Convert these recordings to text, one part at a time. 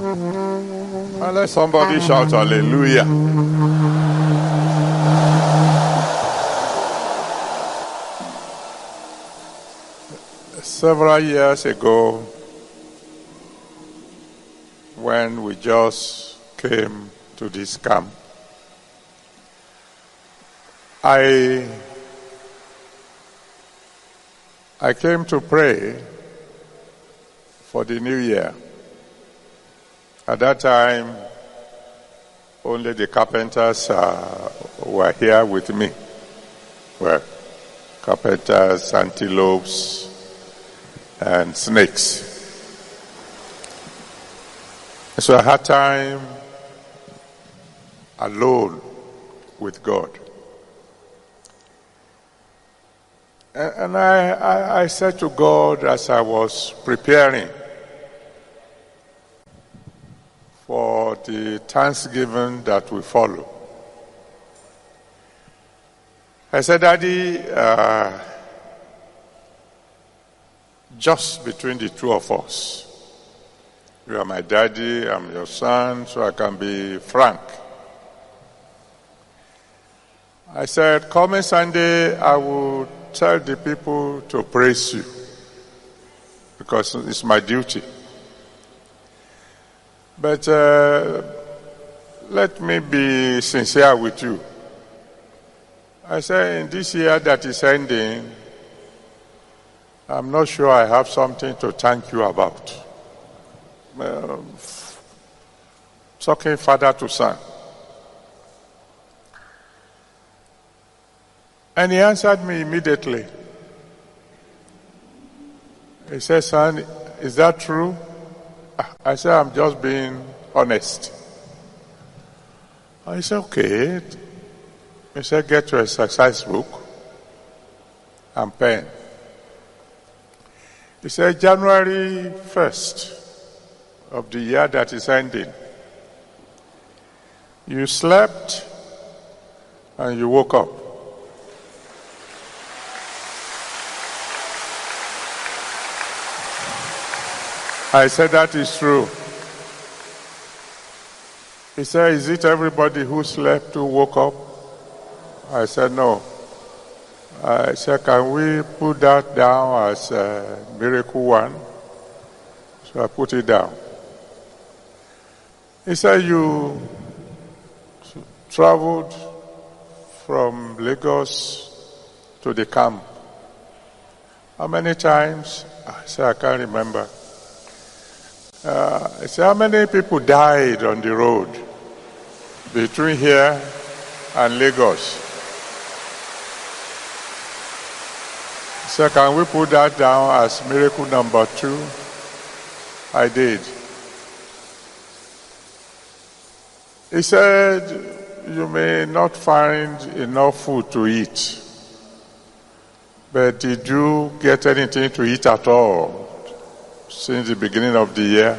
And let somebody shout hallelujah. Several years ago, when we just came to this camp, I came to pray for the new year. At that time, only the carpenters were here with me. Well, carpenters, antelopes, and snakes. So I had time alone with God. And I said to God as I was preparing for the Thanksgiving that we follow, I said, Daddy, just between the two of us, you are my daddy, I'm your son, so I can be frank. I said, coming Sunday, I will tell the people to praise you, because it's my duty. But let me be sincere with you. I said, in this year that is ending, I'm not sure I have something to thank you about. Talking father to son. And he answered me immediately. He said, son, is that true? I said, I'm just being honest. I said, okay. He said, get your exercise book and pen. He said, January 1st of the year that is ending, you slept and you woke up. I said, that is true. He said, is it everybody who slept who woke up? I said, no. I said, can we put that down as miracle one? So I put it down. He said, you traveled from Lagos to the camp. How many times? I said, I can't remember. I said, how many people died on the road between here and Lagos? He said, can we put that down as miracle number 2? I did. He said, you may not find enough food to eat, but did you get anything to eat at all since the beginning of the year?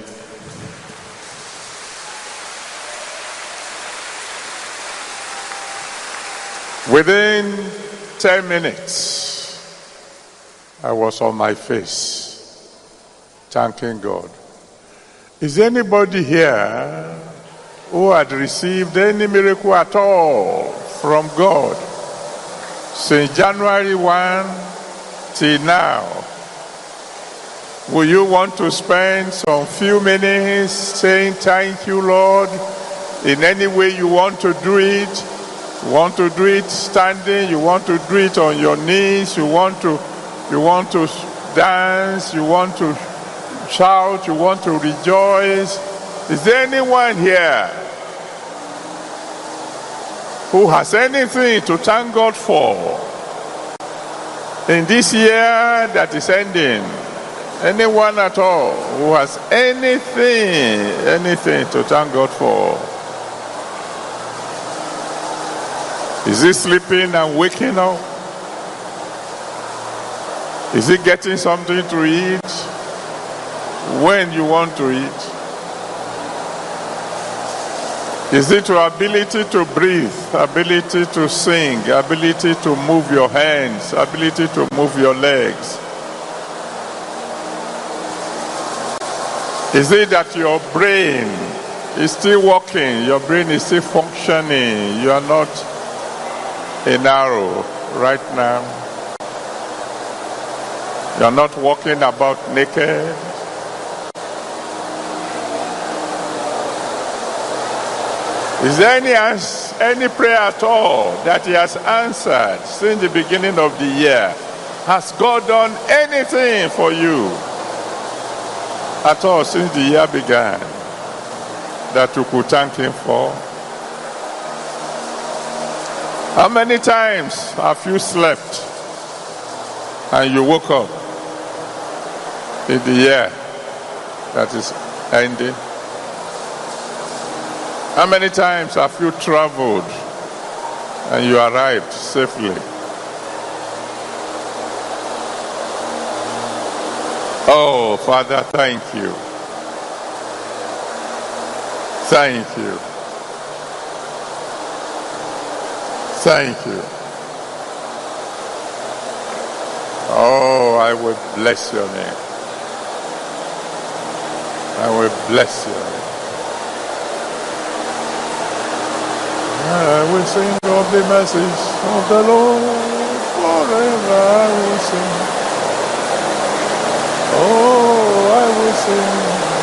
Within 10 minutes, I was on my face, thanking God. Is anybody here who had received any miracle at all from God since January 1 till now? Will you want to spend some few minutes saying thank you, Lord? In any way you want to do it. You want to do it standing, you want to do it on your knees, you want to dance, you want to shout, you want to rejoice. Is there anyone here who has anything to thank God for in this year that is ending? Anyone at all who has anything to thank God for? Is he sleeping and waking up? Is he getting something to eat when you want to eat? Is it your ability to breathe, ability to sing, ability to move your hands, ability to move your legs? Is it that your brain is still working? Your brain is still functioning. You are not a narrow right now. You are not walking about naked. Is there any prayer at all that he has answered since the beginning of the year? Has God done anything for you at all since the year began that you could thank him for? How many times have you slept and you woke up in the year that is ending? How many times have you traveled and you arrived safely? Oh, Father, thank you. Thank you. Thank you. Oh, I will bless your name. I will bless your name. I will sing of the mercies of the Lord forever. I will sing. Oh, I will sing.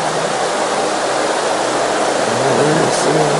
I will sing.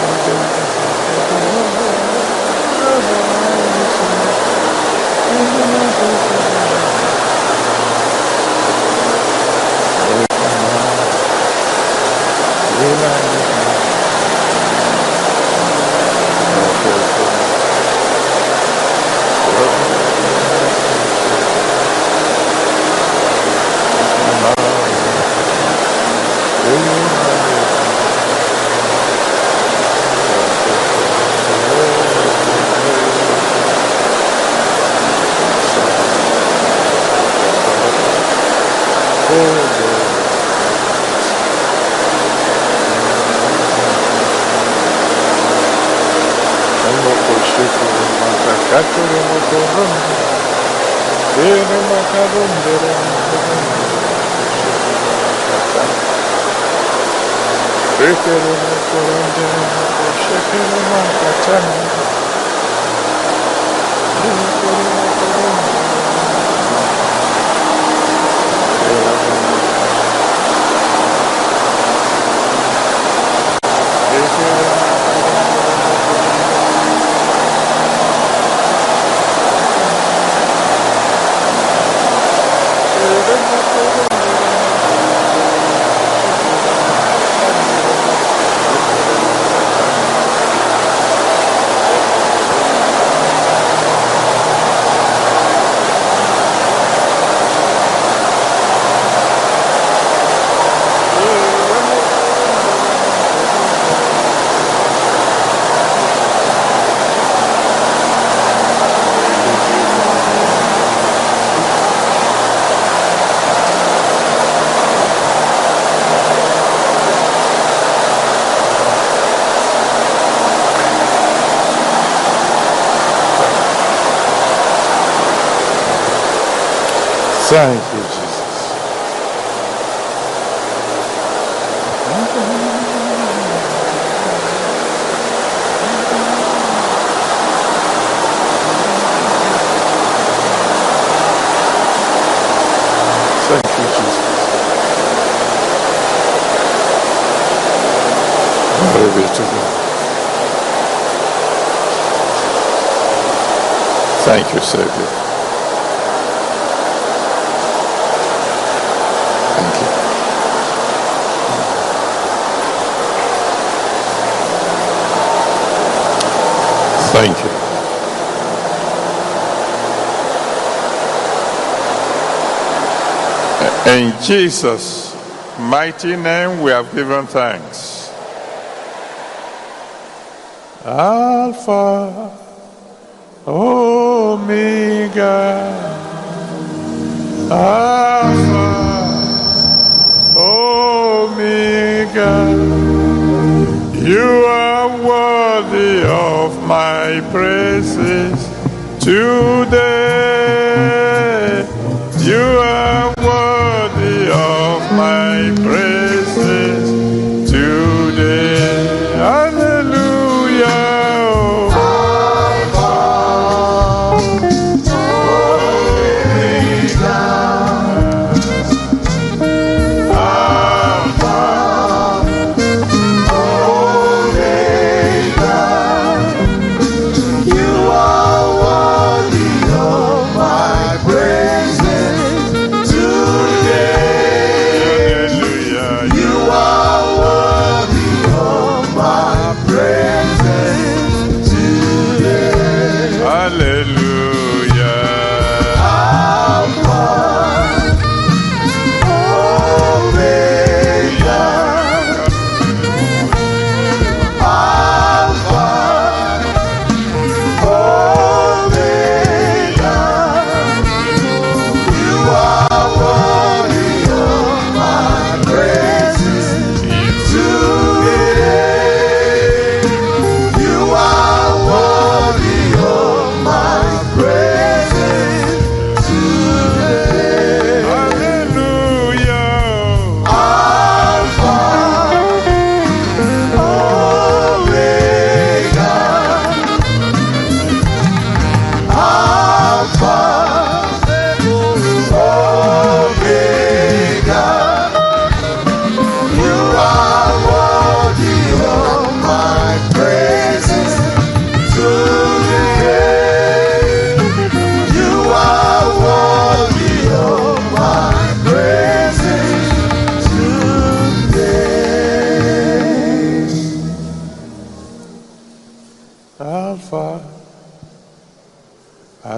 Thank you, Jesus. Thank you, Jesus. Glory be to God. Thank you, Savior. Thank you. In Jesus' mighty name we have given thanks. Alpha, Omega, Alpha, Omega. You are worthy of my praises today. You are worthy of my praise.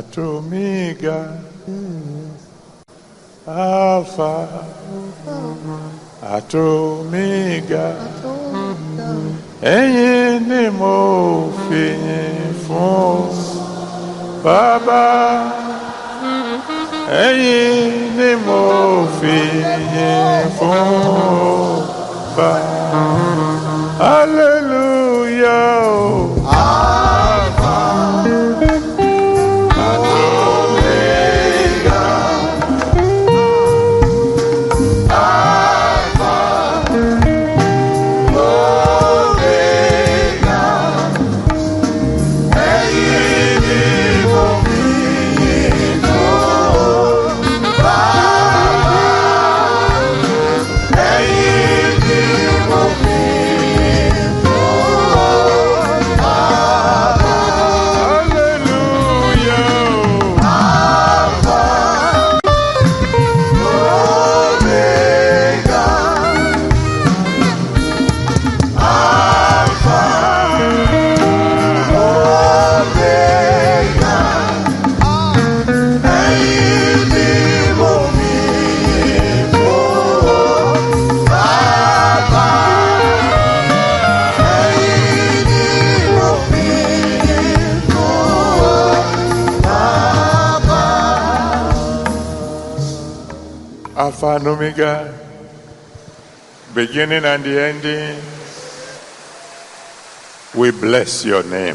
to Omega, Alpha, at Omega. Ẹ̀yin ni mo fi yìn fún Baba. Ẹ̀yin ni mo fi yìn fún Baba. Hallelujah. Alpha and Omega, beginning and the ending, we bless your name.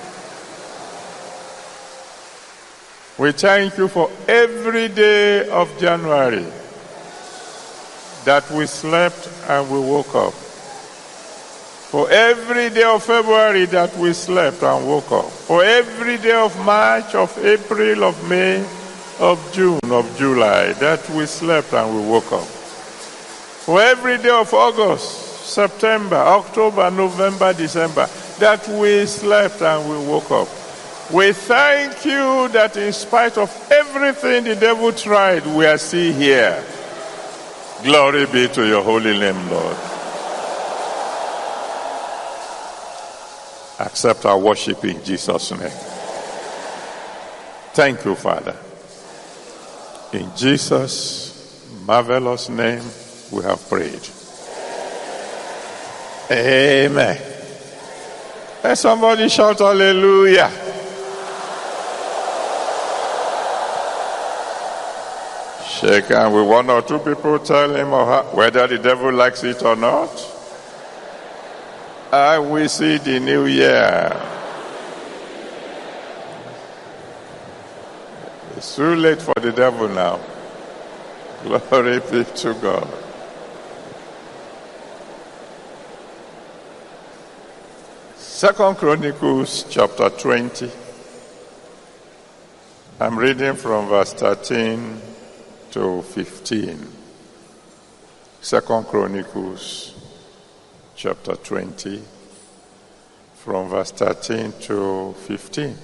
We thank you for every day of January that we slept and we woke up. For every day of February that we slept and woke up. For every day of March, of April, of May, of June, of July, that we slept and we woke up. For every day of August, September, October, November, December, that we slept and we woke up. We thank you that in spite of everything the devil tried, we are still here. Glory be to your holy name, Lord. Accept our worship in Jesus' name. Thank you, Father. In Jesus' marvelous name, we have prayed. Amen. Let somebody shout hallelujah. Shake hands with one or two people, tell him or her whether the devil likes it or not. I will see the new year. It's too late for the devil now. Glory be to God. Second Chronicles chapter 20. I'm reading from verse 13 to 15. Second Chronicles chapter 20 from verse 13 to 15.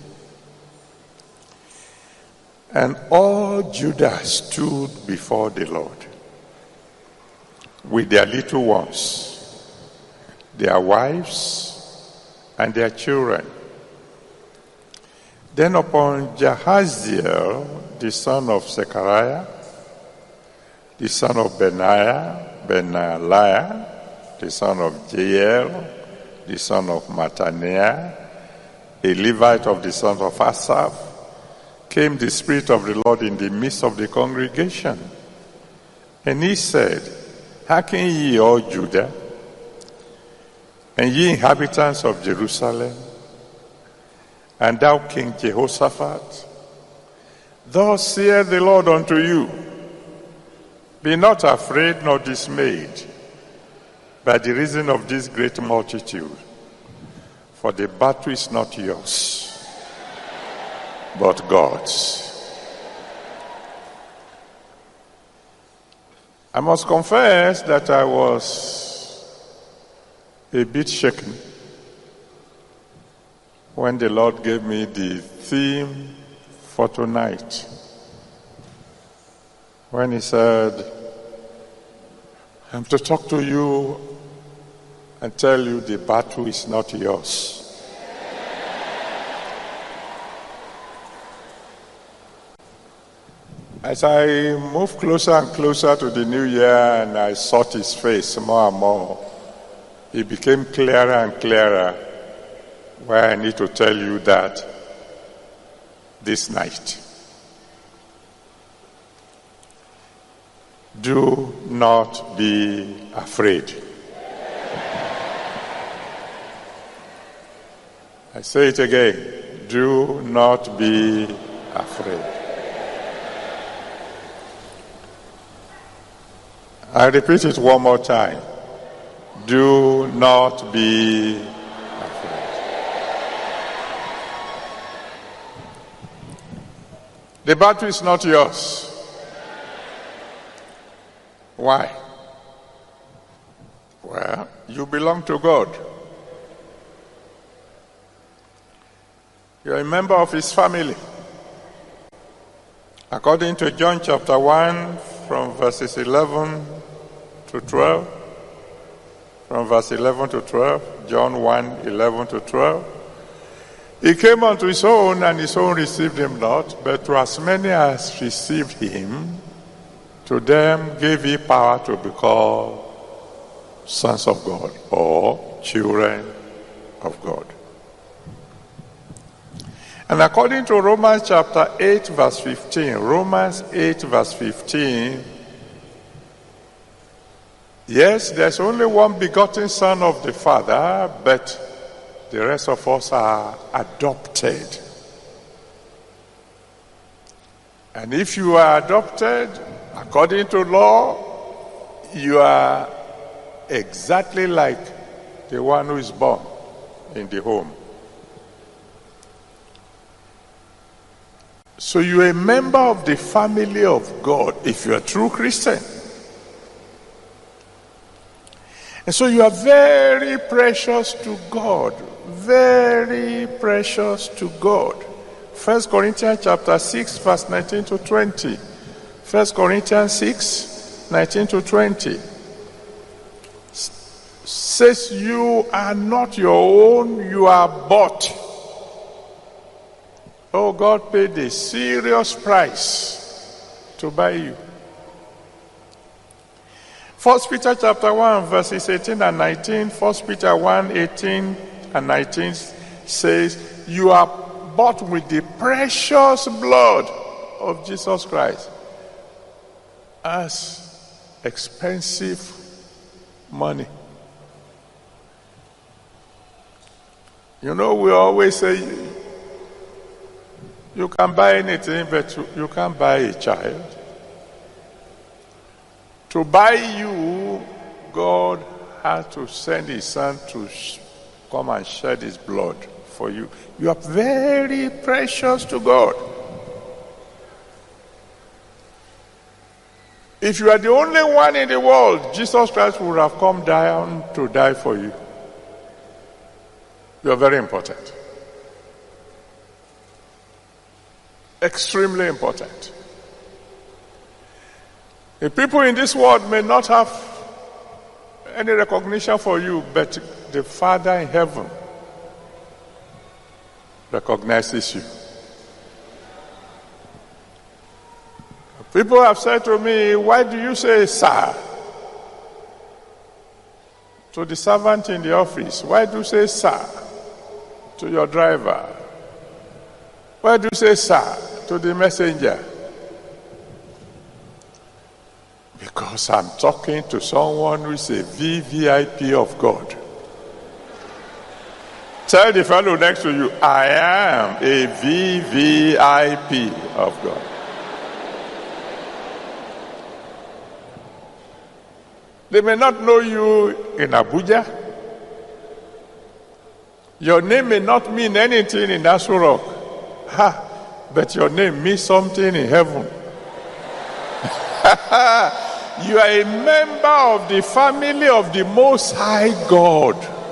And all Judah stood before the Lord with their little ones, their wives, and their children. Then upon Jahaziel, the son of Zechariah, the son of Benaiah, the son of Jael, the son of Mattaniah, a Levite of the sons of Asaph, came the Spirit of the Lord in the midst of the congregation. And he said, Hearken ye, all Judah, and ye inhabitants of Jerusalem, and thou King Jehoshaphat, thus saith the Lord unto you, Be not afraid nor dismayed by the reason of this great multitude, for the battle is not yours, but God's. I must confess that I was a bit shaken when the Lord gave me the theme for tonight. When he said, I'm to talk to you and tell you the battle is not yours. As I moved closer and closer to the new year and I sought his face more and more, it became clearer and clearer why I need to tell you that this night. Do not be afraid. I say it again. Do not be afraid. I repeat it one more time. Do not be afraid. The battle is not yours. Why? Well, you belong to God. You're a member of his family. According to John chapter 1, from verses 11 to 12, from verse 11 to 12, John 1, 11 to 12. He came unto his own, and his own received him not, but to as many as received him, to them gave he power to be called sons of God, or children of God. And according to Romans chapter 8, verse 15, Romans 8, verse 15, yes, there's only one begotten Son of the Father, but the rest of us are adopted. And if you are adopted, according to law, you are exactly like the one who is born in the home. So you're a member of the family of God if you're a true Christian. And so you are very precious to God. Very precious to God. 1 Corinthians chapter 6, verse 19 to 20. 1 Corinthians 6, 19 to 20. Says you are not your own, you are bought. Oh, God paid a serious price to buy you. 1 Peter chapter 1, verses 18 and 19. 1 Peter 1, 18 and 19 says, you are bought with the precious blood of Jesus Christ as expensive money. You know, we always say, you can buy anything, but you can't buy a child. To buy you, God had to send his son to come and shed his blood for you. You are very precious to God. If you are the only one in the world, Jesus Christ would have come down to die for you. You are very important. Extremely important. The people in this world may not have any recognition for you, but the Father in heaven recognizes you. People have said to me, why do you say sir to the servant in the office? Why do you say sir to your driver? Why do you say sir to the messenger? Because I'm talking to someone who is a VVIP of God. Tell the fellow next to you, I am a VVIP of God. They may not know you in Abuja. Your name may not mean anything in Aso Rock. But your name means something in heaven. You are a member of the family of the Most High God.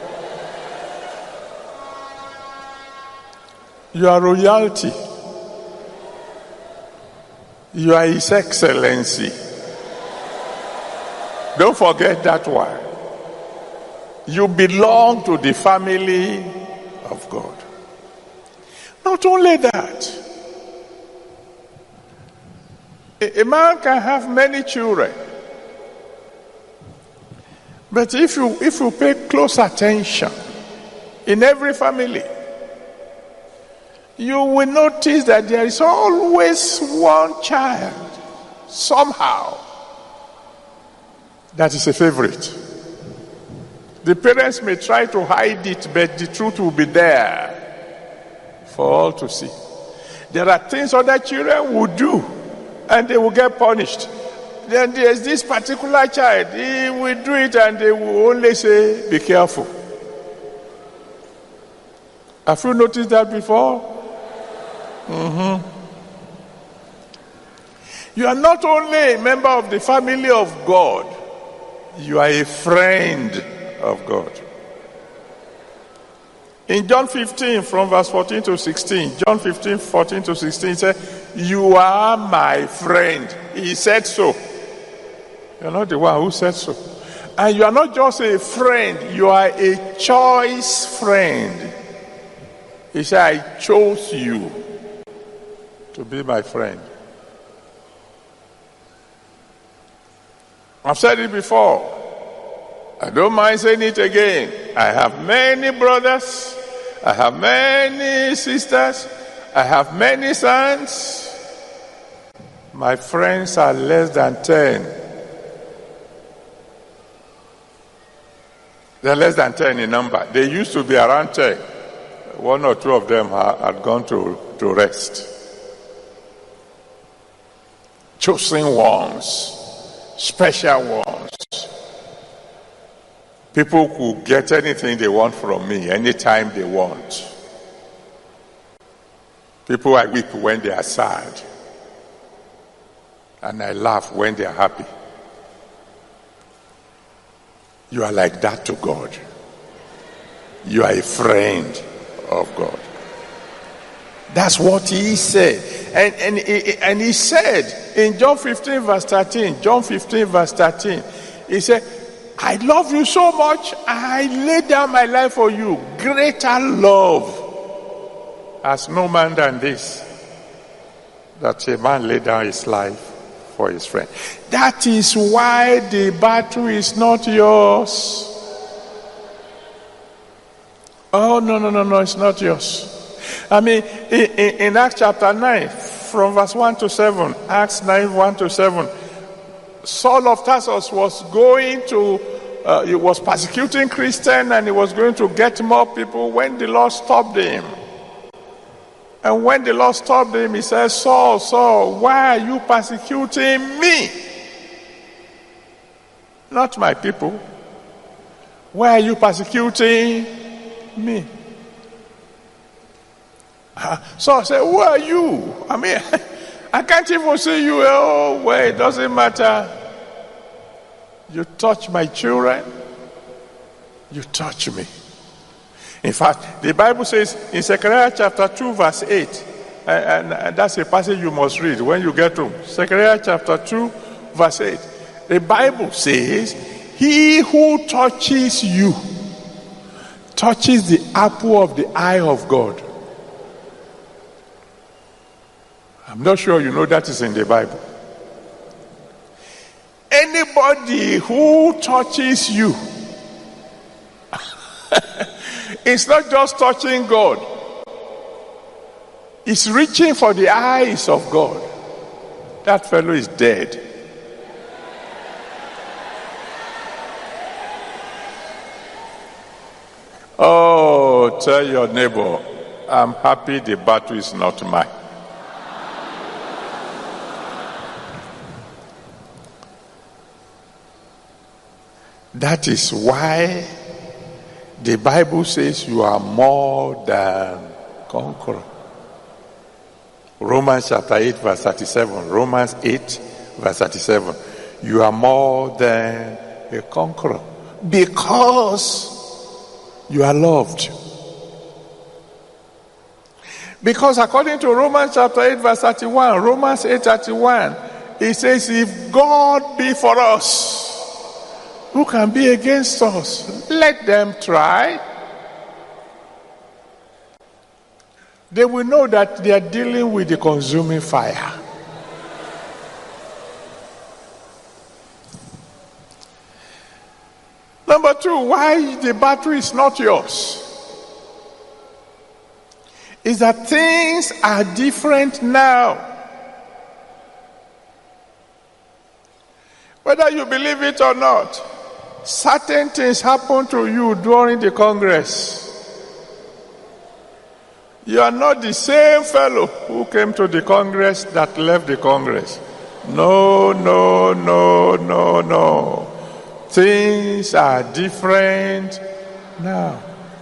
You are royalty. You are His Excellency. Don't forget that one. You belong to the family of God. Not only that, A man can have many children. But if you pay close attention in every family, you will notice that there is always one child, somehow, that is a favorite. The parents may try to hide it, but the truth will be there for all to see. There are things other children will do, and they will get punished. Then there's this particular child, he will do it, and they will only say, be careful. Have you noticed that before? You are not only a member of the family of God, you are a friend of God. In John 15, from verse 14 to 16, John 15, 14 to 16, he said, you are my friend. He said so. You're not the one who said so. And you are not just a friend, you are a choice friend. He said, I chose you to be my friend. I've said it before. I don't mind saying it again. I have many brothers. I have many sisters. I have many sons. My friends are less than 10. They're less than 10 in number. They used to be around 10. One or two of them had gone to rest. Chosen ones. Special ones. People who get anything they want from me anytime they want. People I weep when they are sad. And I laugh when they are happy. You are like that to God. You are a friend of God. That's what he said. And he said in John 15 verse 13, John 15 verse 13, he said, I love you so much, I lay down my life for you. Greater love has no man than this, that a man lay down his life for his friend. That is why the battle is not yours. Oh, no, it's not yours. I mean, in Acts chapter 9, from verse 1 to 7, Acts 9, 1 to 7, Saul of Tarsus was going to, he was persecuting Christians, and he was going to get more people when the Lord stopped him. And when the Lord stopped him, he said, Saul, Saul, why are you persecuting me? Not my people. Why are you persecuting me? Saul said, who are you? I mean, I can't even see you. Oh, well, it doesn't matter. You touch my children, you touch me. In fact, the Bible says in Zechariah chapter 2 verse 8, and that's a passage you must read when you get home. Zechariah chapter 2 verse 8. The Bible says, he who touches you touches the apple of the eye of God. I'm not sure you know that is in the Bible. Anybody who touches you, it's not just touching God. It's reaching for the eyes of God. That fellow is dead. Oh, tell your neighbor, I'm happy the battle is not mine. That is why the Bible says you are more than conqueror. Romans chapter 8 verse 37. Romans 8 verse 37. You are more than a conqueror because you are loved. Because according to Romans chapter 8 verse 31, Romans 8:31, it says, if God be for us, who can be against us? Let them try. They will know that they are dealing with the consuming fire. Number two, why the battle is not yours is that things are different now. Whether you believe it or not, certain things happen to you during the Congress. You are not the same fellow who came to the Congress that left the Congress. No. Things are different now.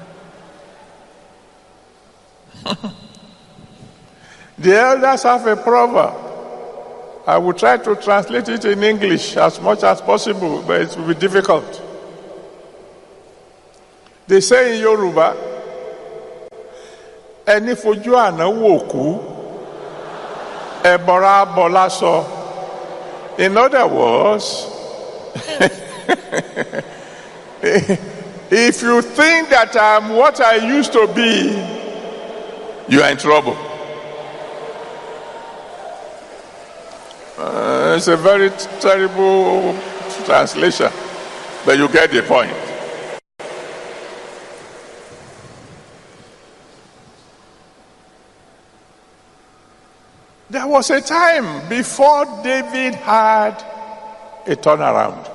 The elders have a proverb. I will try to translate it in English as much as possible, but it will be difficult. They say in Yoruba, "Ẹni fojú àná wò kú, ẹbọra bọlá sọ." In other words, if you think that I'm what I used to be, you are in trouble. It's a very terrible translation, but you get the point. There was a time before David had a turnaround.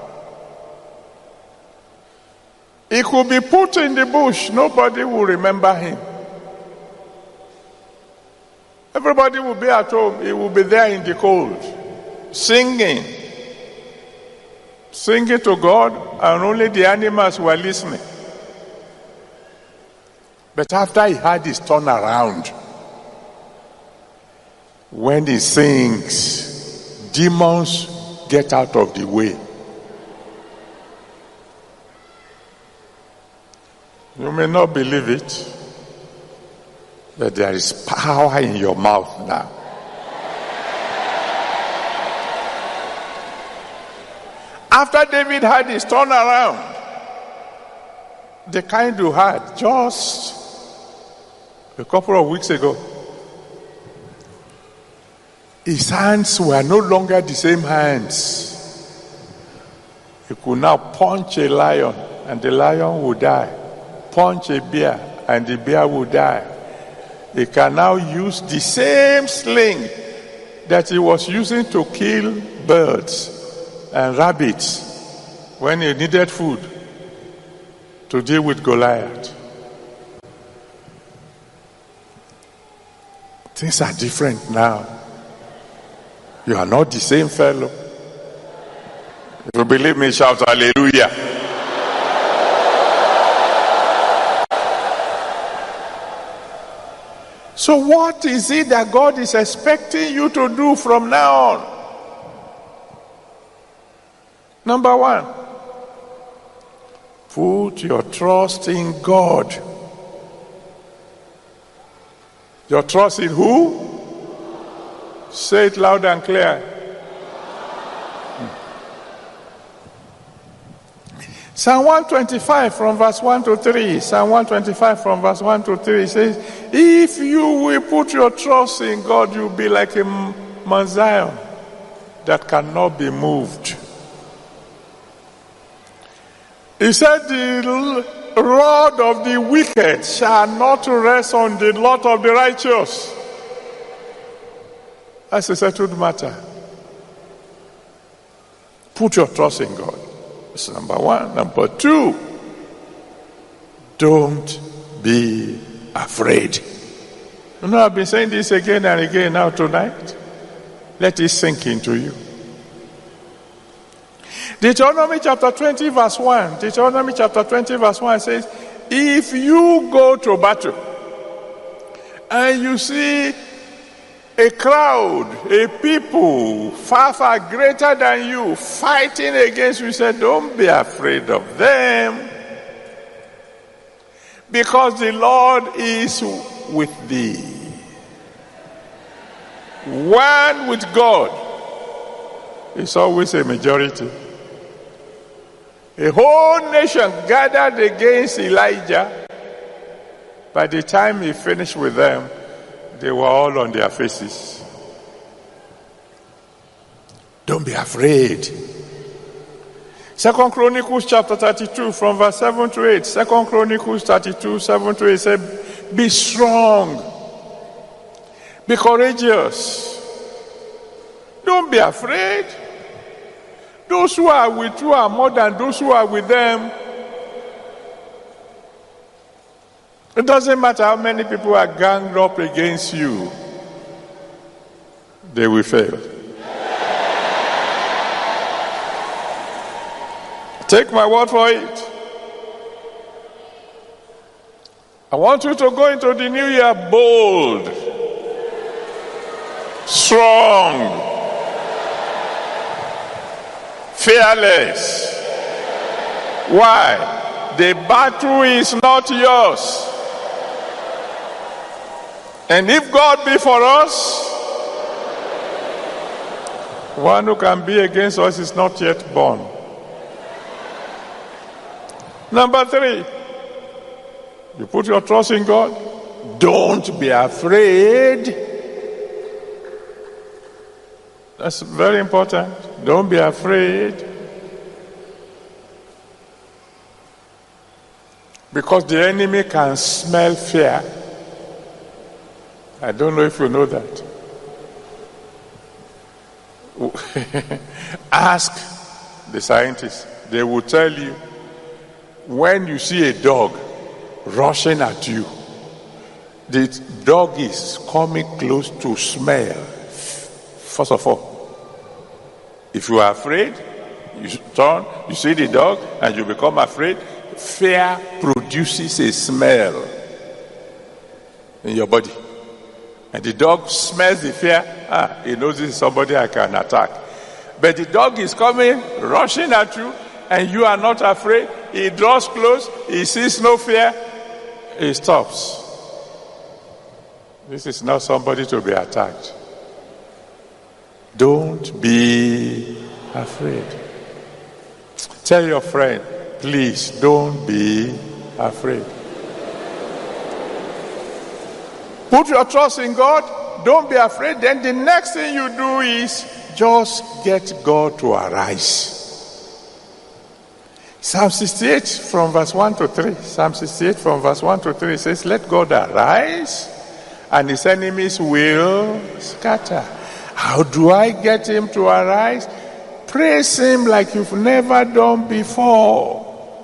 He could be put in the bush, nobody will remember him. Everybody will be at home, he will be there in the cold, singing to God, and only the animals were listening. But after he had his turnaround, when he sings, demons get out of the way. You may not believe it, but there is power in your mouth now. After David had his turnaround, the kind you had just a couple of weeks ago, his hands were no longer the same hands. He could now punch a lion and the lion would die. Punch a bear and the bear would die. He can now use the same sling that he was using to kill birds and rabbits when he needed food to deal with Goliath. Things are different now. You are not the same fellow. If you believe me, shout hallelujah. So what is it that God is expecting you to do from now on? Number one, put your trust in God. Your trust in who? Say it loud and clear. Psalm 125 from verse 1 to 3. Psalm 125 from verse 1 to 3 says, if you will put your trust in God, you'll be like a Mount Zion that cannot be moved. He said, the rod of the wicked shall not rest on the lot of the righteous. That's a settled matter. Put your trust in God. That's number one. Number two, don't be afraid. You know, I've been saying this again and again now tonight. Let it sink into you. Deuteronomy chapter 20 verse 1. Deuteronomy chapter 20 verse 1 says, if you go to battle and you see a crowd, a people far, far greater than you fighting against you, say, don't be afraid of them, because the Lord is with thee. One with God is always a majority. A whole nation gathered against Elijah. By the time he finished with them, they were all on their faces. Don't be afraid. 2 Chronicles chapter 32 from verse 7 to 8. 2 Chronicles 32, 7 to 8 said, be strong. Be courageous. Don't be afraid. Those who are with you are more than those who are with them. It doesn't matter how many people are ganged up against you. They will fail. Take my word for it. I want you to go into the new year bold, strong, fearless. Why? The battle is not yours. And if God be for us, one who can be against us is not yet born. Number 3, you put your trust in God. Don't be afraid. That's very important. Don't be afraid. Because the enemy can smell fear. I don't know if you know that. Ask the scientists. They will tell you, when you see a dog rushing at you, the dog is coming close to smell. First of all, if you are afraid, you turn, you see the dog, and you become afraid. Fear produces a smell in your body. And the dog smells the fear. He knows this is somebody I can attack. But the dog is coming, rushing at you, and you are not afraid. He draws close. He sees no fear. He stops. This is not somebody to be attacked. Don't be afraid. Tell your friend, please don't be afraid. Put your trust in God. Don't be afraid. Then the next thing you do is just get God to arise. Psalm 68 from verse 1 to 3. Psalm 68 from verse 1 to 3 says, let God arise and his enemies will scatter. How do I get him to arise? Praise him like you've never done before.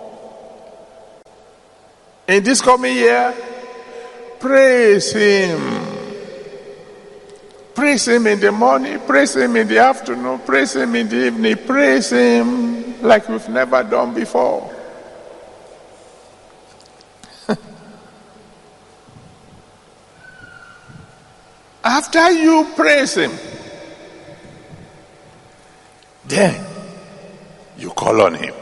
In this coming year, praise him. Praise him in the morning, praise him in the afternoon, praise him in the evening, praise him like we've never done before. After you praise him, then you call on him.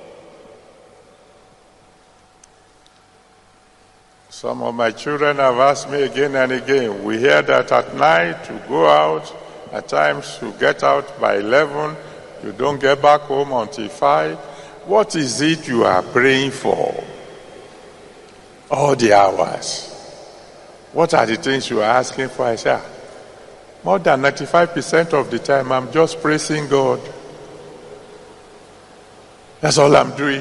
Some of my children have asked me again and again. We hear that at night you go out, at times you get out by 11, you don't get back home until 5. What is it you are praying for? All the hours. What are the things you are asking for? I say, more than 95% of the time I'm just praising God. That's all I'm doing.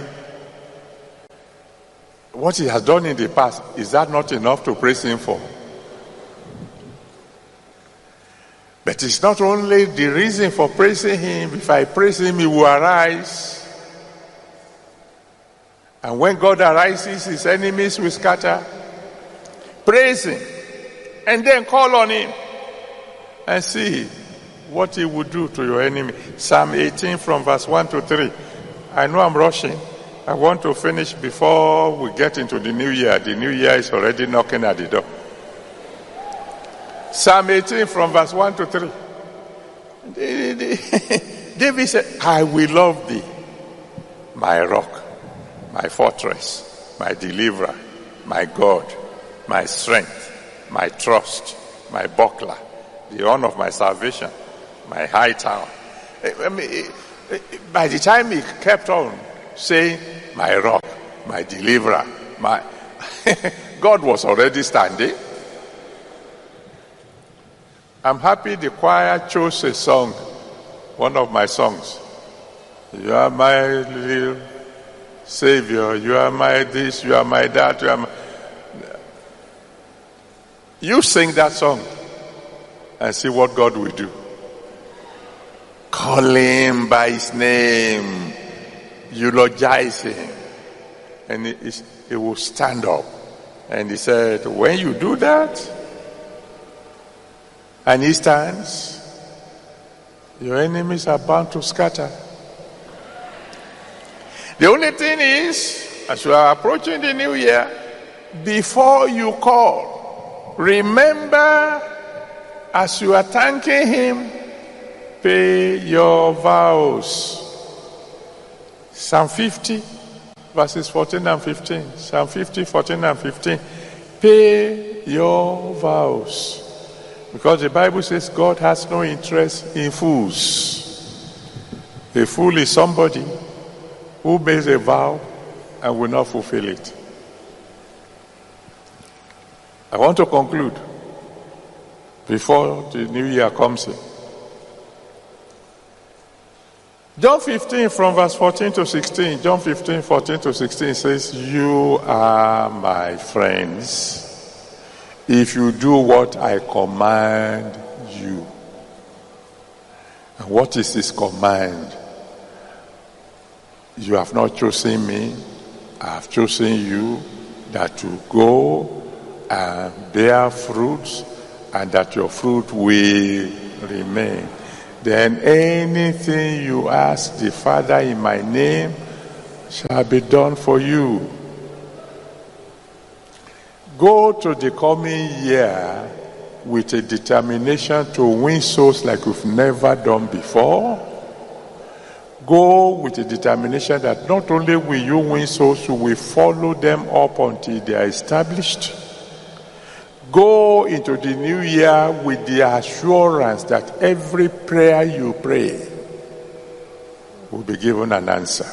What he has done in the past, is that not enough to praise him for? But it's not only the reason for praising him. If I praise him, he will arise. And when God arises, his enemies will scatter. Praise him. And then call on him. And see what he will do to your enemy. Psalm 18 from verse 1 to 3. I know I'm rushing. I want to finish before we get into the new year. The new year is already knocking at the door. Psalm 18 from verse 1 to 3. David said, I will love thee, my rock, my fortress, my deliverer, my God, my strength, my trust, my buckler, the horn of my salvation, my high tower. By the time he kept on saying, my rock, my deliverer, my God was already standing. I'm happy the choir chose a song, one of my songs. You are my little Savior. You are my this, you are my that. You sing that song and see what God will do. Call him by his name. Eulogize him. And he will stand up. And he said, when you do that, and he stands, your enemies are bound to scatter. The only thing is, as you are approaching the new year, before you call, remember, as you are thanking him, pay your vows. Psalm 50, verses 14 and 15. Psalm 50, 14 and 15. Pay your vows. Because the Bible says God has no interest in fools. A fool is somebody who makes a vow and will not fulfill it. I want to conclude before the new year comes in. John 15 from verse 14 to 16. John 15, 14 to 16 says, you are my friends if you do what I command you. And what is his command? You have not chosen me, I have chosen you, that you go and bear fruits, and that your fruit will remain. Then anything you ask the Father in my name shall be done for you. Go to the coming year with a determination to win souls like you've never done before. Go with a determination that not only will you win souls, you will follow them up until they are established. Go into the new year with the assurance that every prayer you pray will be given an answer.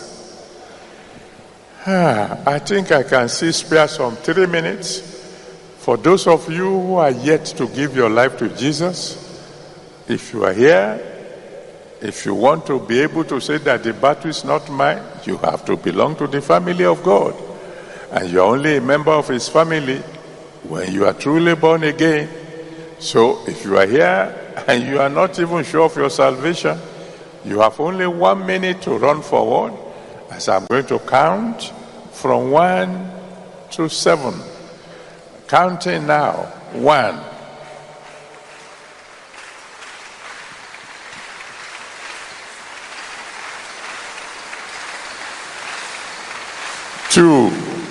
I think I can see spare some 3 minutes for those of you who are yet to give your life to Jesus. If you are here, if you want to be able to say that the battle is not mine, you have to belong to the family of God. And you're only a member of his family when you are truly born again. So if you are here and you are not even sure of your salvation, you have only 1 minute to run forward as I'm going to count from 1 to 7. Counting now. 1. 2.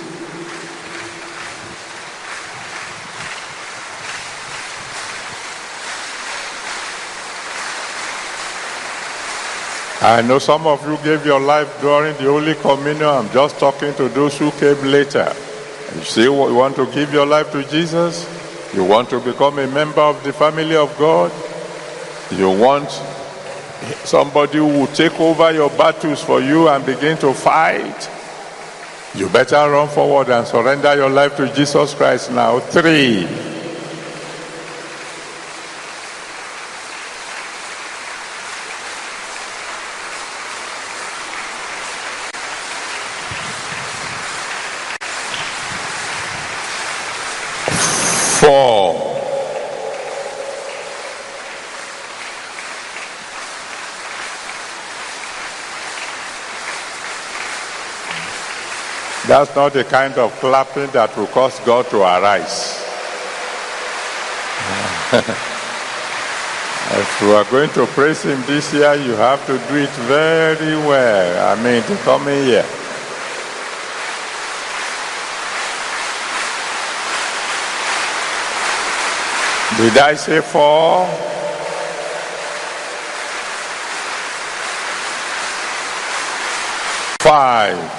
3. I know some of you gave your life during the Holy Communion. I'm just talking to those who came later. You say you want to give your life to Jesus? You want to become a member of the family of God? You want somebody who will take over your battles for you and begin to fight? You better run forward and surrender your life to Jesus Christ now. 3. 4. 5. That's not the kind of clapping that will cause God to arise. If you are going to praise him this year, you have to do it very well. I mean, the coming year. Did I say 4? 5.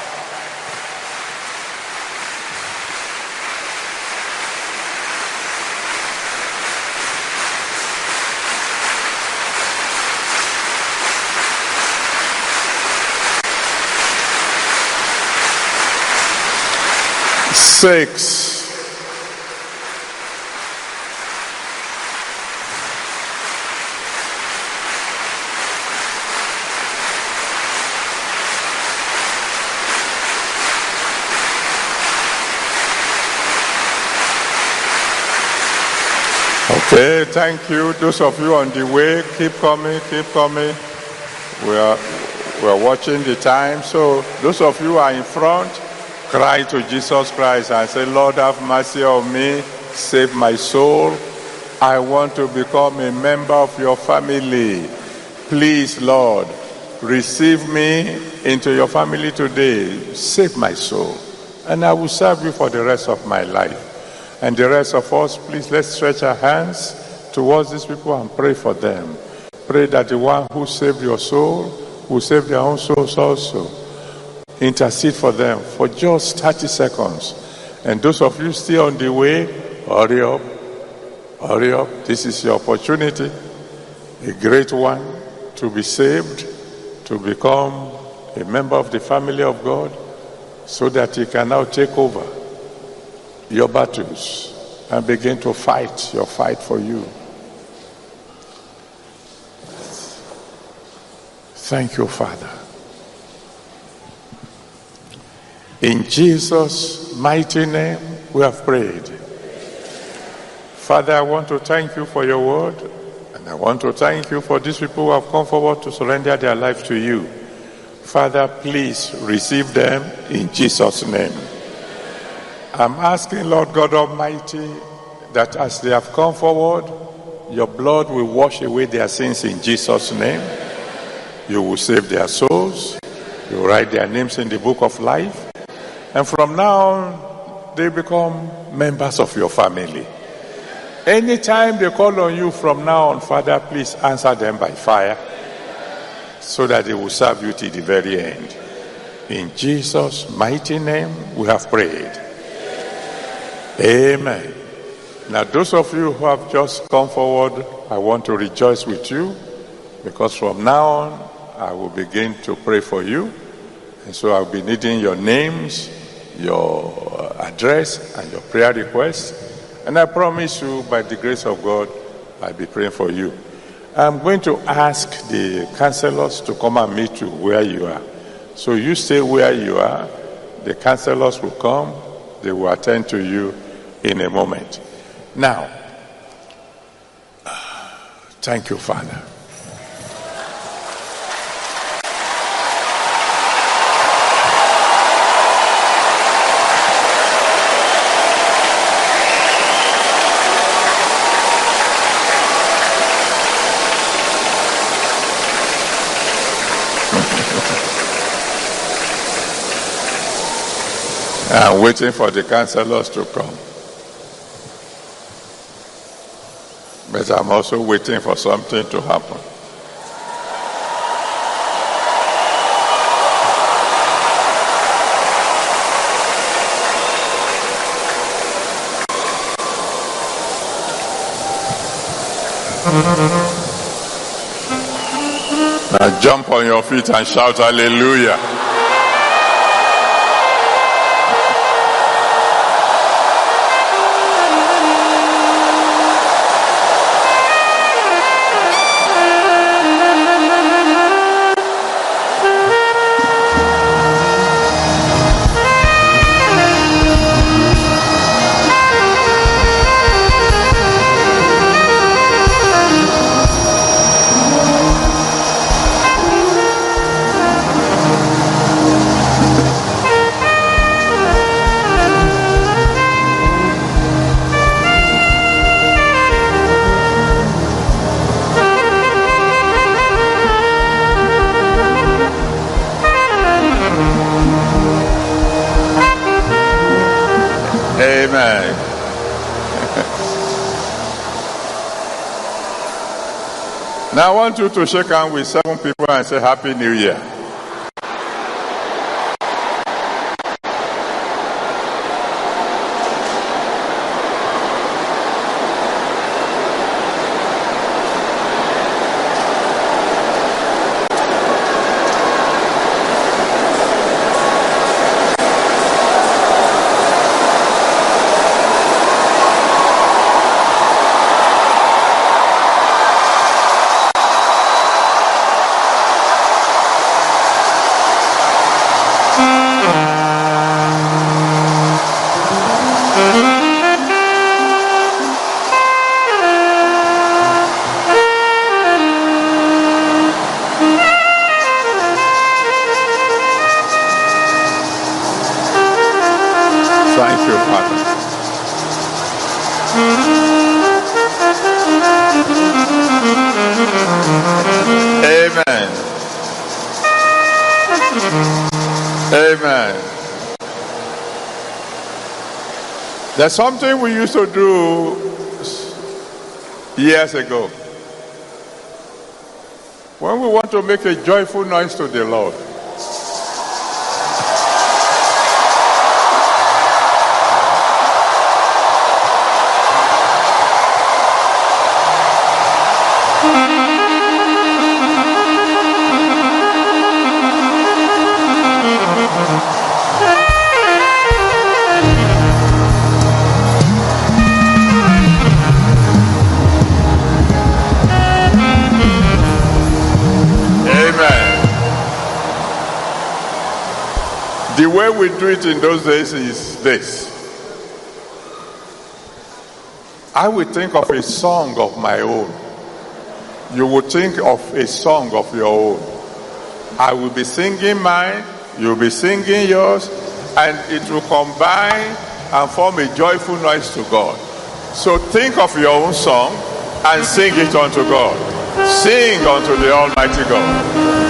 6. 7. Okay, thank you. Those of you on the way, keep coming, keep coming. We're watching the time. So those of you who are in front, cry to Jesus Christ and say, Lord, have mercy on me. Save my soul. I want to become a member of your family. Please, Lord, receive me into your family today. Save my soul. And I will serve you for the rest of my life. And the rest of us, please, let's stretch our hands towards these people and pray for them. Pray that the one who saved your soul will save their own souls also. Intercede for them for just 30 seconds. And those of you still on the way, hurry up. Hurry up. This is your opportunity, a great one, to be saved, to become a member of the family of God, so that you can now take over your battles and begin to fight your fight for you. Thank you, Father. In Jesus' mighty name, we have prayed. Father, I want to thank you for your word, and I want to thank you for these people who have come forward to surrender their life to you. Father, please receive them in Jesus' name. I'm asking, Lord God Almighty, that as they have come forward, your blood will wash away their sins in Jesus' name. You will save their souls. You will write their names in the book of life. And from now on, they become members of your family. Anytime they call on you from now on, Father, please answer them by fire, so that they will serve you till the very end. In Jesus' mighty name, we have prayed. Amen. Now, those of you who have just come forward, I want to rejoice with you, because from now on, I will begin to pray for you. And so I'll be needing your names, your address, and your prayer requests. And I promise you, by the grace of God, I'll be praying for you. I'm going to ask the counselors to come and meet you where you are. So you stay where you are. The counselors will come. They will attend to you in a moment. Now, thank you, Father. I'm waiting for the counselors to come. But I'm also waiting for something to happen. Now jump on your feet and shout hallelujah. Amen. Now I want you to shake hands with 7 people and say Happy New Year. Thank you, Father. Amen. Amen. There's something we used to do years ago. When we want to make a joyful noise to the Lord, the way we do it in those days is this. I will think of a song of my own. You will think of a song of your own. I will be singing mine, you'll be singing yours, and it will combine and form a joyful noise to God. So think of your own song and sing it unto God. Sing unto the Almighty God.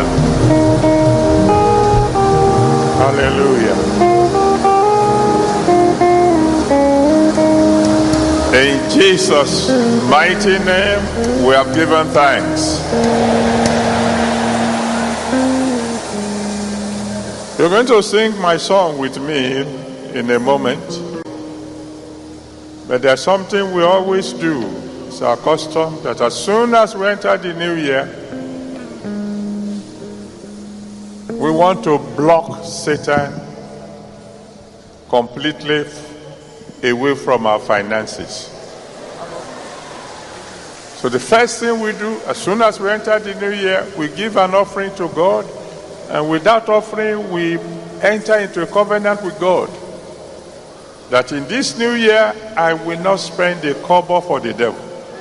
Hallelujah. In Jesus' mighty name, we have given thanks. You're going to sing my song with me in a moment. But there's something we always do. It's our custom that as soon as we enter the new year, we want to block Satan completely away from our finances. So the first thing we do, as soon as we enter the new year, we give an offering to God. And with that offering, we enter into a covenant with God that in this new year, I will not spend a kobo for the devil.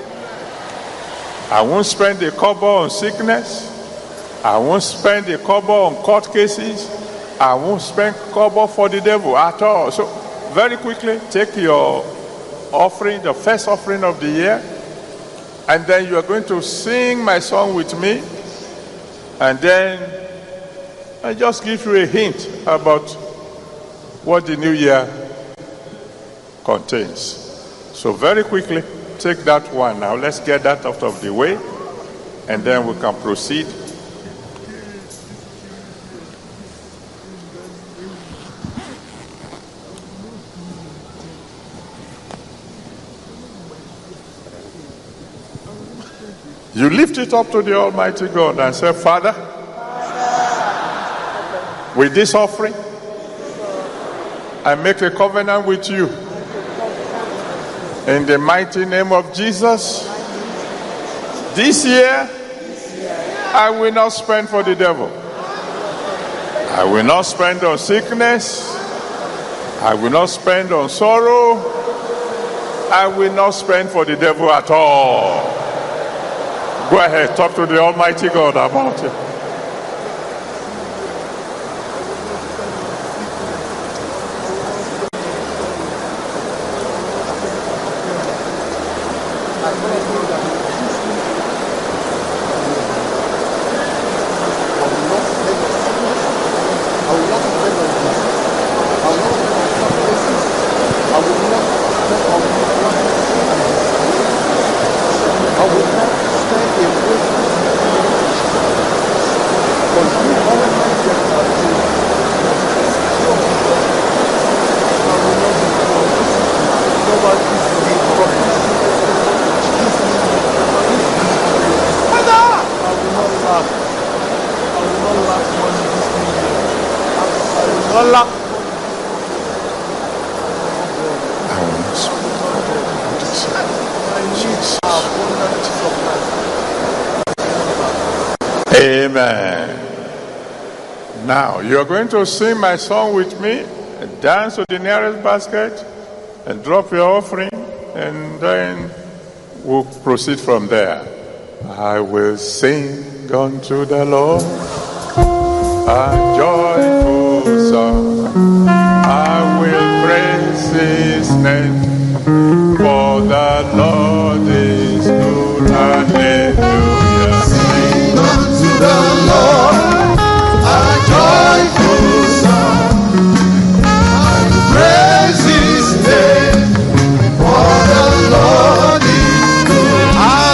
I won't spend a kobo on sickness. I won't spend a kobo on court cases. I won't spend kobo for the devil at all. So very quickly, take your offering, the first offering of the year, and then you are going to sing my song with me, and then I just give you a hint about what the new year contains. So very quickly, take that one now. Let's get that out of the way, and then we can proceed. You lift it up to the Almighty God and say, Father, with this offering, I make a covenant with you. In the mighty name of Jesus, this year, I will not spend for the devil. I will not spend on sickness. I will not spend on sorrow. I will not spend for the devil at all. Go ahead, talk to the Almighty God about it. Amen. Now, you're going to sing my song with me, and dance to the nearest basket, and drop your offering, and then we'll proceed from there. I will sing unto the Lord a joyful song. I will praise his name, for the Lord is good. Hallelujah. Sing unto the Lord a joyful song. I will praise his name, for the Lord is good.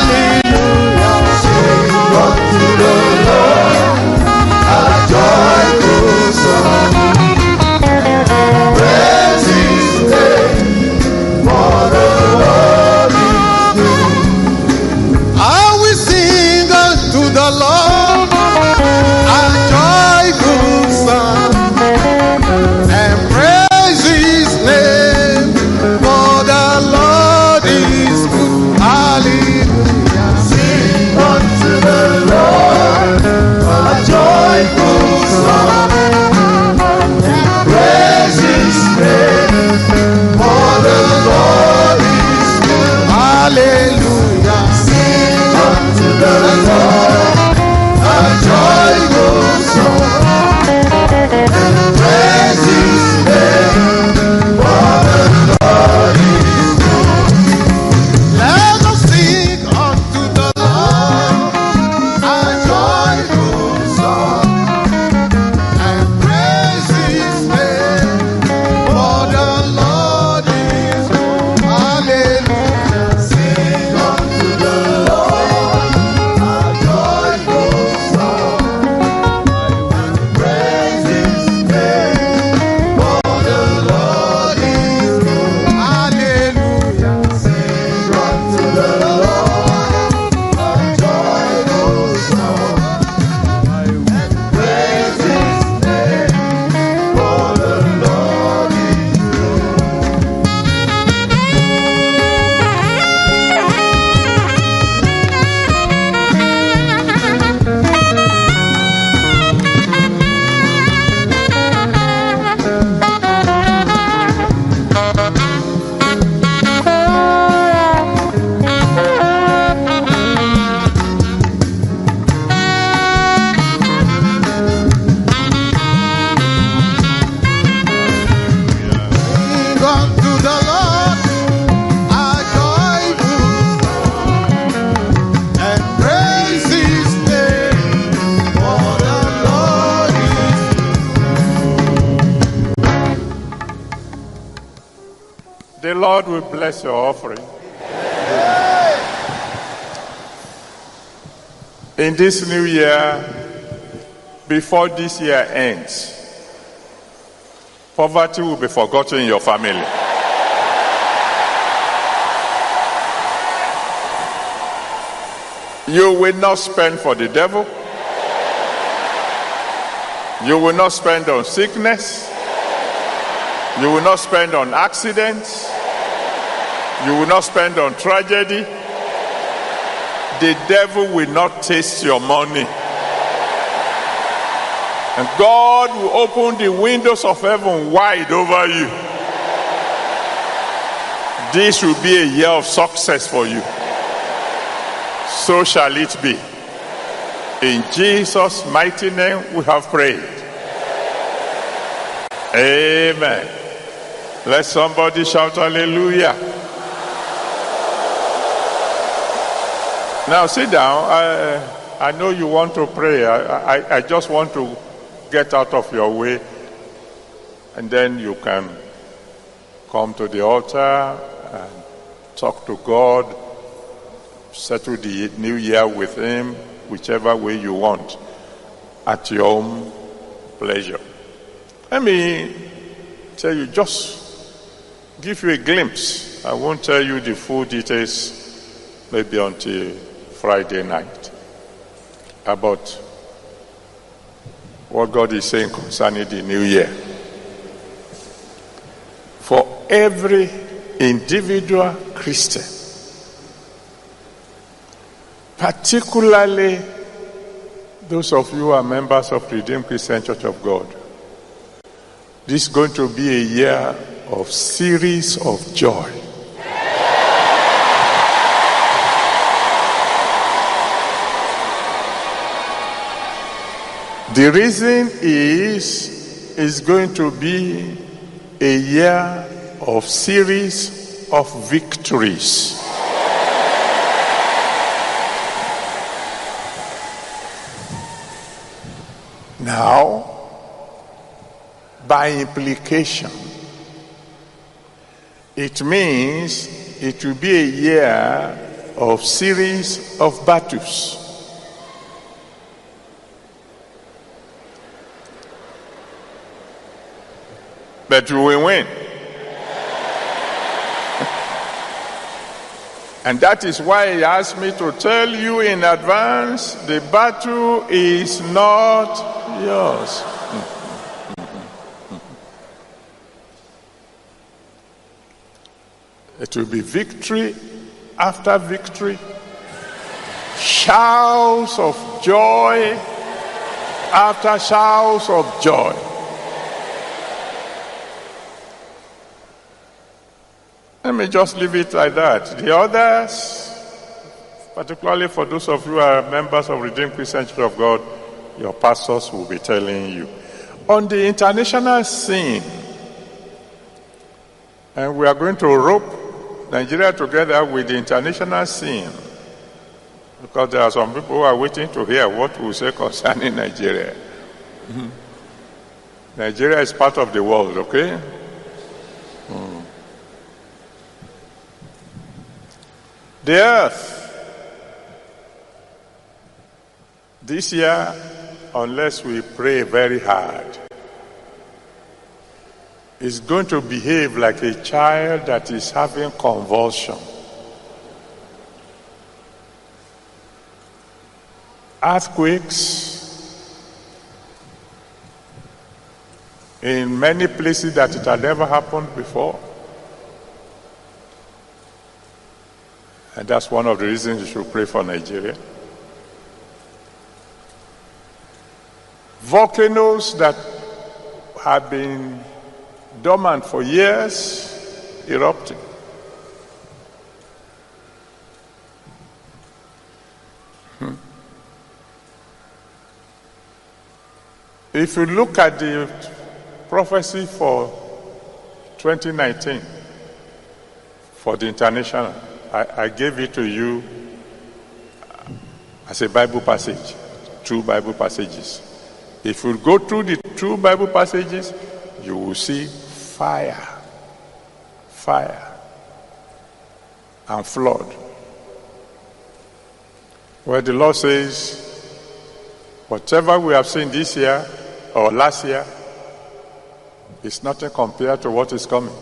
Hallelujah. Sing unto the Lord a joyful The Lord will bless your offering. In this new year, before this year ends, poverty will be forgotten in your family. You will not spend for the devil. You will not spend on sickness. You will not spend on accidents. You will not spend on tragedy. The devil will not taste your money. And God will open the windows of heaven wide over you. This will be a year of success for you. So shall it be. In Jesus' mighty name we have prayed. Amen. Let somebody shout hallelujah. Now sit down. I know you want to pray. I just want to get out of your way. And then you can come to the altar and talk to God. Settle the new year with him, whichever way you want, at your own pleasure. Let me tell you, just give you a glimpse. I won't tell you the full details, maybe until Friday night, about what God is saying concerning the new year. For every individual Christian, particularly those of you who are members of Redeemed Christian Church of God, this is going to be a year of series of joy. The reason is going to be a year of series of victories. Now, by implication, it means it will be a year of series of battles. But we will win. And that is why he asked me to tell you in advance, the battle is not yours. It will be victory after victory, shouts of joy after shouts of joy. Let me just leave it like that. The others, particularly for those of you who are members of Redeemed Christian Church of God, your pastors will be telling you. On the international scene, and we are going to rope Nigeria together with the international scene, because there are some people who are waiting to hear what we say concerning Nigeria. Nigeria is part of the world, okay? The earth, this year, unless we pray very hard, is going to behave like a child that is having convulsion. Earthquakes in many places that it had never happened before. And that's one of the reasons you should pray for Nigeria. Volcanoes that have been dormant for years, erupting. If you look at the prophecy for 2019, for the international, I gave it to you as a Bible passage, 2 Bible passages. If you go through the 2 Bible passages, you will see fire, fire, and flood. Where the Lord says, whatever we have seen this year or last year is nothing compared to what is coming.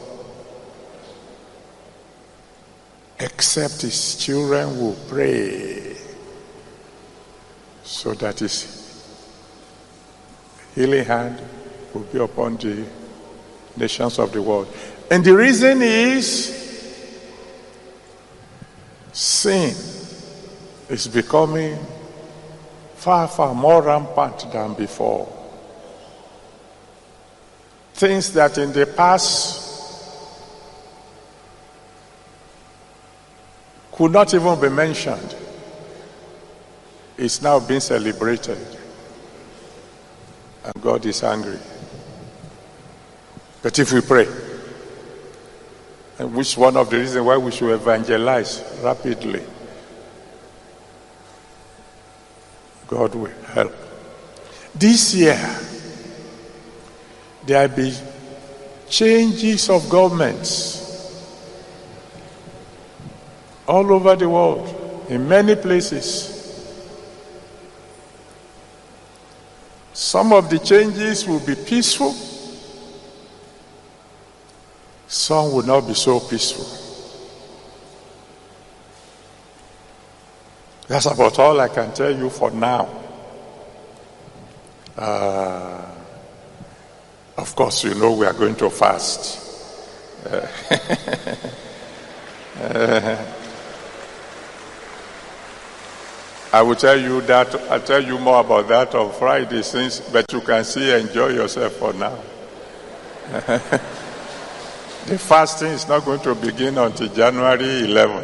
Except his children will pray, so that his healing hand will be upon the nations of the world. And the reason is sin is becoming far, far more rampant than before. Things that in the past could not even be mentioned is now being celebrated. And God is angry. But if we pray, and which one of the reasons why we should evangelize rapidly, God will help. This year, there will be changes of governments all over the world, in many places. Some of the changes will be peaceful. Some will not be so peaceful. That's about all I can tell you for now. Of course, you know we are going to fast. I will tell you that. I'll tell you more about that on Friday, but you can enjoy yourself for now. The fasting is not going to begin until January 11.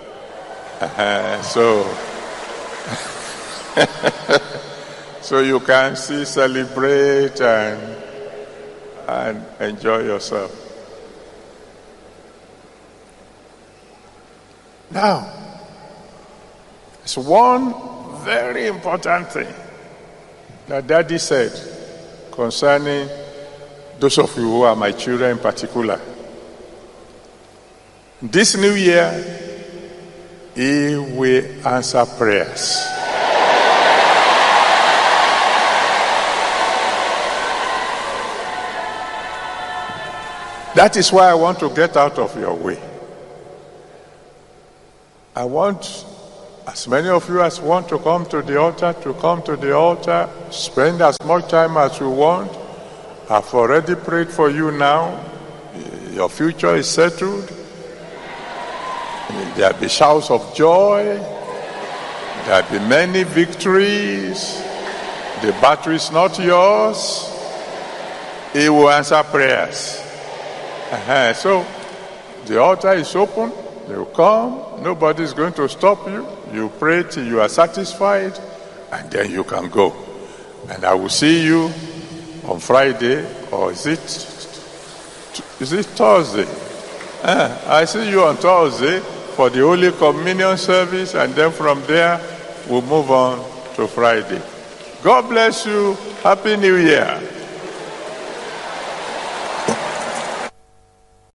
So you can celebrate and enjoy yourself. Now, it's one very important thing that Daddy said concerning those of you who are my children in particular. This new year, He will answer prayers. That is why I want to get out of your way. I want as many of you as want to come to the altar, spend as much time as you want. I've already prayed for you now. Your future is settled. There will be shouts of joy. There will be many victories. The battle is not yours. He will answer prayers. So the altar is open. You come. Nobody is going to stop you. You pray till you are satisfied, and then you can go. And I will see you on Friday, or is it Thursday? I see you on Thursday for the Holy Communion service, and then from there we'll move on to Friday. God bless you. Happy New Year.